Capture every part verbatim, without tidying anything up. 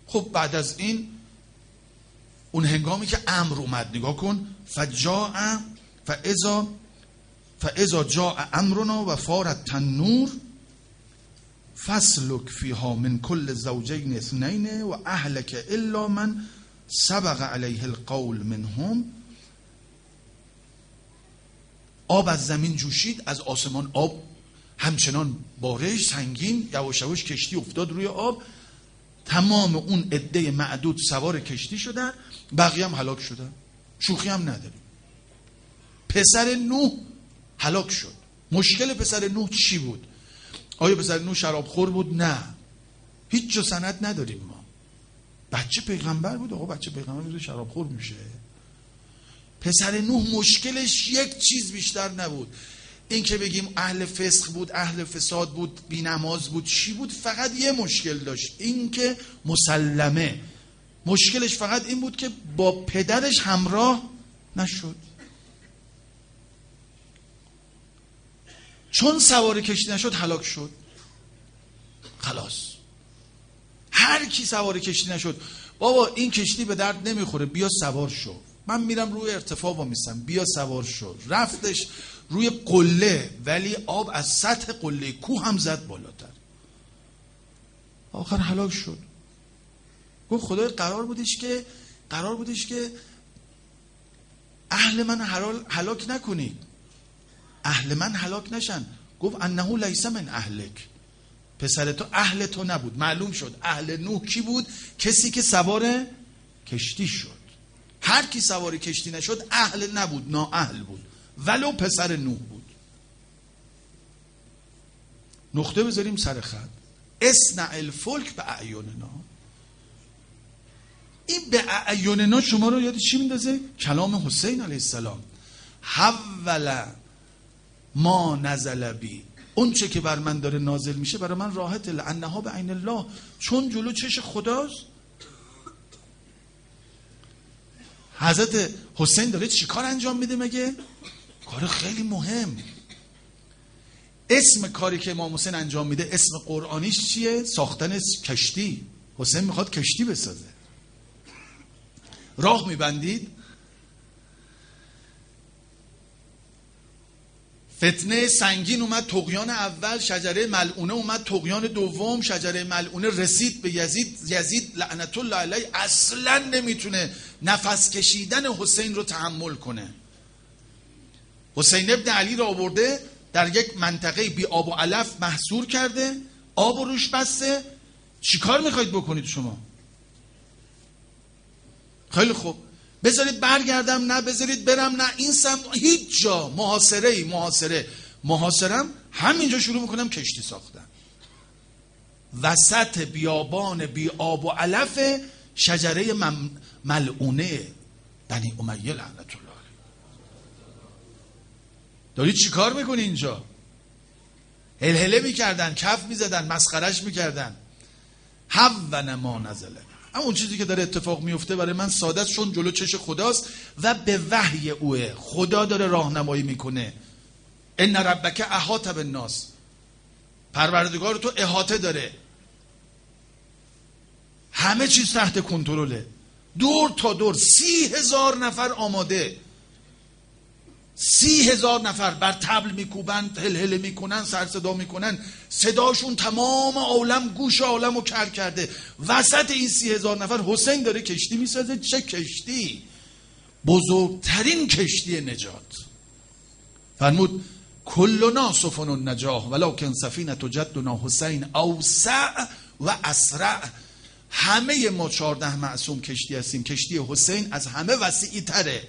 خب بعد از این اون هنگامی که امر اومد، نگاه کن، فجاء فاذا فاذا جاء امرنا و فارت تنور فاسلک فیها من کل زوجین اثنین و اهلک الا من سبق علیه القول منهم. آب از زمین جوشید، از آسمان آب همچنان بارش سنگین، یواش یواش کشتی افتاد روی آب، تمام اون عده معدود سوار کشتی شدن، بقیه هم هلاک شدن. شوخی هم نداریم. پسر نوح هلاک شد. مشکل پسر نوح چی بود؟ آیا پسر نوح شرابخور بود؟ نه، هیچ جا سند نداریم ما. بچه پیغمبر بود. آقا بچه پیغمبر بود شرابخور میشه؟ پسر نوح مشکلش یک چیز بیشتر نبود، این که بگیم اهل فسق بود، اهل فساد بود، بی نماز بود، چی بود؟ فقط یه مشکل داشت، این که مسلمه. مشکلش فقط این بود که با پدرش همراه نشد. چون سوار کشتی نشد هلاک شد. خلاص. هر کی سوار کشتی نشد، بابا این کشتی به درد نمیخوره، بیا سوار شو، من میرم روی ارتفاع وامیستم، بیا سوار شو. رفتش روی قله، ولی آب از سطح قله کوه هم زد بالاتر. آخر هلاک شد. گفت خدای قرار بودش که قرار بودش که اهل من هلاک نکنید، اهل من هلاک نشن. گفت انه لیس من اهلک، پسر تو اهل تو نبود. معلوم شد اهل نوح کی بود؟ کسی که سوار کشتی شد. هر کی سوار کشتی نشد اهل نبود، نااهل بود، ولو پسر نوح بود. نقطه بذاریم سر خط. اصنع الفلک به اعیننا. این به اعیننا شما رو یاد چی میندازه؟ کلام حسین علیه السلام. حول ما نزل بی، اون چه که بر من داره نازل میشه برای من راحت، لانها به عین الله، چون جلو چش خداست. حضرت حسین داره چی کار انجام میده مگه؟ کار خیلی مهم. اسم کاری که امام حسین انجام میده، اسم قرآنیش چیه؟ ساختن کشتی. حسین میخواد کشتی بسازه. راه میبندید، فتنه سنگین اومد، طغیان اول، شجره ملعونه اومد، طغیان دوم، شجره ملعونه رسید به یزید. یزید لعنت الله علیه اصلا نمیتونه نفس کشیدن حسین رو تحمل کنه. حسین ابن علی رو آورده در یک منطقه بی آب و علف محصور کرده، آب روش بسته. چی کار میخواید بکنید شما؟ خیلی خوب، بذارید برگردم، نه بذارید برم، نه این سمت، هیچ جا. محاصره ای محاصره محاصرم همینجا شروع میکنم کشتی ساختن، وسط بیابان بی آب و علف شجره ملعونه بنی امیه لعنت الله علیه. دارید چی کار میکنی اینجا؟ هلهله میکردن، کف میزدن، مسخرش میکردن. حون ما نزله، اون چیزی که داره اتفاق میفته برای من ساده است، چون جلو چش خداست و به وحی اوه. خدا داره راهنمایی میکنه. ان ربک احاط بالناس، پروردگار تو احاطه داره، همه چیز تحت کنترله. دور تا دور سی هزار نفر آماده، سی هزار نفر بر طبل میکوبن، هلهله میکنن، سرصدا میکنن، صداشون تمام عالم، گوش عالم رو کر کرده. وسط این سی هزار نفر حسین داره کشتی میسازه. چه کشتی؟ بزرگترین کشتی نجات. فرمود کلنا سفن النجاح ولکن سفینه جدنا حسین اوسع و اسرع. همه ما چهارده معصوم کشتی هستیم، کشتی حسین از همه وسیع تره.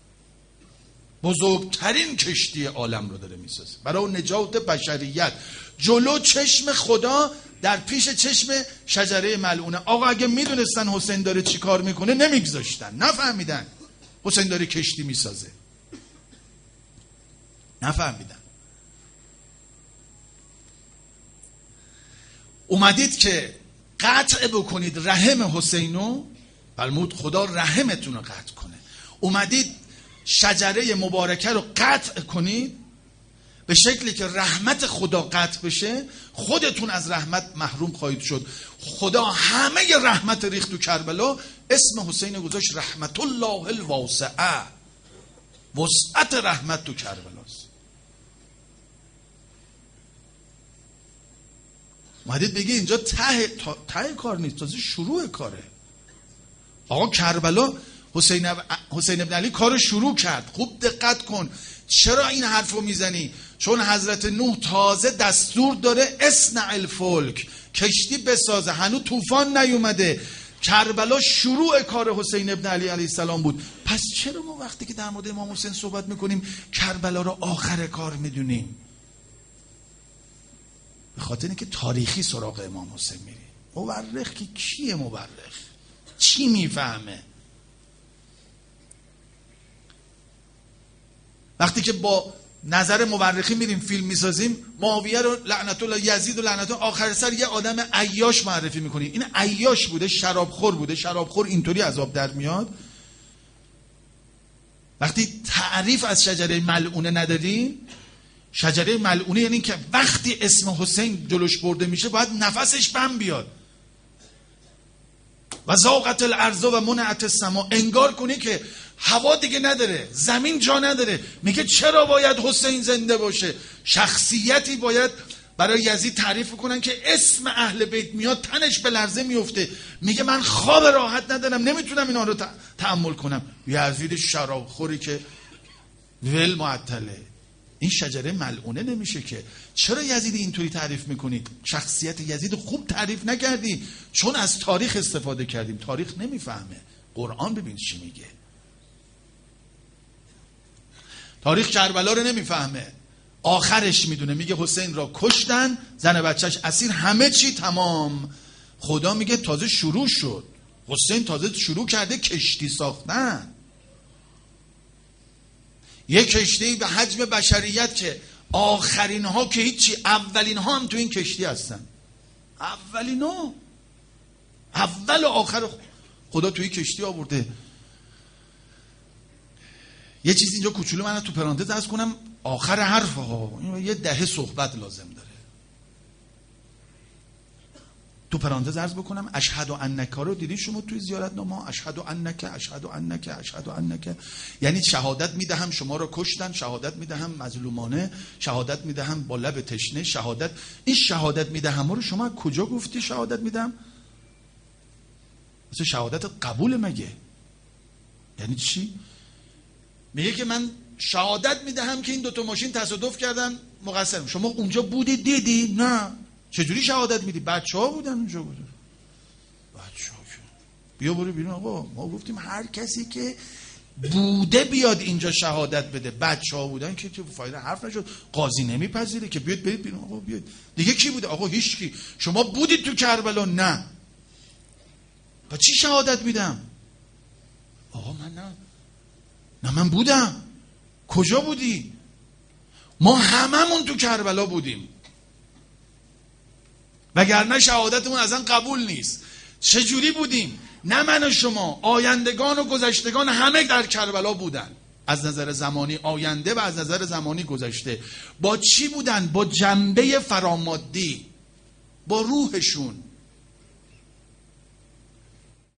بزرگترین کشتی عالم رو داره میسازه برای نجات بشریت، جلو چشم خدا، در پیش چشم شجره ملعونه. آقا اگه میدونستن حسین داره چی کار میکنه نمیگذاشتن، نفهمیدن حسین داره کشتی میسازه، نفهمیدن. اومدید که قطع بکنید رحم حسینو، فرمود خدا رحمتون رو قطع کنه. اومدید شجره مبارکه رو قطع کنید، به به شکلی که رحمت خدا قطع بشه، خودتون از رحمت محروم خواهید شد. خدا همه رحمت ریخت تو کربلا، اسم حسین گذاشت رحمت الله الواسعه. وسعت رحمت تو کربلاست. اومدید بگی اینجا ته ته کار نیست، تازه شروع کاره. آقا کربلا حسین حسین ابن علی کارو شروع کرد. خوب دقت کن. چرا این حرفو میزنی؟ چون حضرت نوح تازه دستور داره اصنع الفلک، کشتی بسازه، هنوز طوفان نیومده. کربلا شروع کار حسین ابن علی علیه السلام بود. پس چرا ما وقتی که در مورد امام حسین صحبت میکنیم کربلا رو آخر کار میدونیم؟ به خاطر اینکه تاریخی سراغ امام حسین میری. مورخ که کیه؟ مورخ چی میفهمه؟ وقتی که با نظر مورخی میریم فیلم میسازیم، معاویه رو لعنت الله، یزید و لعنت الله، آخر سر یه آدم عیاش معرفی میکنیم. این عیاش بوده، شرابخور بوده. شرابخور اینطوری عذاب در میاد. وقتی تعریف از شجره ملعونه نداری، شجره ملعونه یعنی که وقتی اسم حسین جلوش برده میشه باید نفسش بم بیاد. و ذاقت الارض و منعت السما، انگار کنی که هوا دیگه نداره، زمین جا نداره. میگه چرا باید حسین زنده باشه؟ شخصیتی باید برای یزید تعریف کنن که اسم اهل بیت میاد تنش به لرزه میفته. میگه من خواب راحت ندارم، نمیتونم اینا رو تحمل کنم. یزید شرابخوری که ول معطله. این شجره ملعونه نمیشه که. چرا یزید اینطوری تعریف میکنید؟ شخصیت یزید خوب تعریف نکردی، چون از تاریخ استفاده کردیم. تاریخ نمیفهمه. قرآن ببین چی میگه. تاریخ کربلا رو نمیفهمه، آخرش میدونه. میگه حسین را کشتن، زن بچهش اسیر، همه چی تمام. خدا میگه تازه شروع شد. حسین تازه شروع کرده کشتی ساختن. یک کشتی به حجم بشریت که آخرین ها که هیچی، اولین ها هم تو این کشتی هستن. اولین ها، اول و آخر خدا توی کشتی آورده. یه چیز اینجا کوچولو من تو پرانتز عرض کنم، آخر حرف ها یه دهه صحبت لازم داره. تو پرانتز عرض بکنم، اشهد انک رو دیدین شما توی زیارتنامه؟ اشهد انک، اشهد انک، اشهد انک، یعنی شهادت میدهم شما رو کشتن، شهادت میدهم مظلومانه، شهادت میدهم با لب تشنه، شهادت. این شهادت میدهم رو شما کجا گفتی شهادت میدم؟ مثل شهادت قبول مگه؟ یعنی چی؟ میگه که من شهادت میدهم که این دوتا ماشین تصادف کردن، مقصرم. شما اونجا بودی دیدی؟ نه. چجوری شهادت میدی؟ بچه ها بودن اونجا بودن. بچه ها که بیا برو بیرون. آقا ما گفتیم هر کسی که بوده بیاد اینجا شهادت بده. بچه ها بودن که که فایده حرف نشد. قاضی نمیپذیره که بیاد برید بیرون. آقا بیاد. دیگه کی بوده؟ آقا هیچ کی. شما بودید تو کربلا؟ نه. با چی شهادت میدم؟ آقا من نه. نه من بودم. کجا بودی؟ ما هممون تو کربلا بودیم، وگرنه شهادتمون اصلا قبول نیست. چجوری بودیم؟ نه من و شما، آیندگان و گذشتگان همه در کربلا بودن. از نظر زمانی آینده و از نظر زمانی گذشته. با چی بودن؟ با جنبه فرامادی، با روحشون.